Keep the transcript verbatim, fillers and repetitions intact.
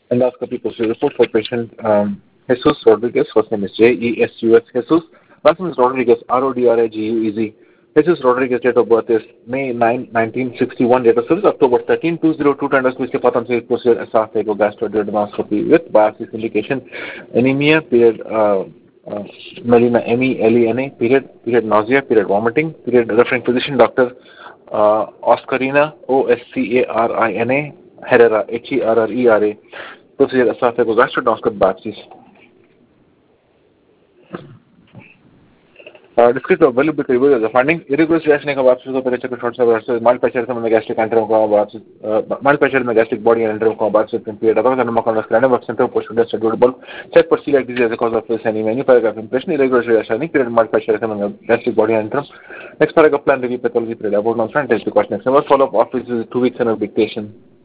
Endoscopy procedure report for patient um, Jesus Rodriguez. First name is J E S U S Jesus. Last name is Rodriguez, R O D R I G U E Z. Jesus Rodriguez date of birth is May ninth, nineteen sixty-one. Date of service October thirteenth, two thousand two. Tenders which patam se procedure esophagogastroduodenoscopy with biopsy indication anemia period uh, uh, melena M E L E N A period period nausea period vomiting period referring physician doctor uh, Oscarina O S C A R I N A Herrera H E R R E R A procedure esophagogastroduodenoscopy biopsies. Uh, descriptive value bit review as a finding irregular reaction of biopsy so pere check short server mild pressure in the gastric antrum को biopsy mild pressure in the gastric body and antrum को biopsy period otherwise the macron random work center post scheduled bulb check for celiac disease as a cause of this any menu paragraph impression irregular reaction period mild pressure in the gastric body and antrum next paragraph plan review pathology period about non front test question next follow up office is two weeks and a dictation.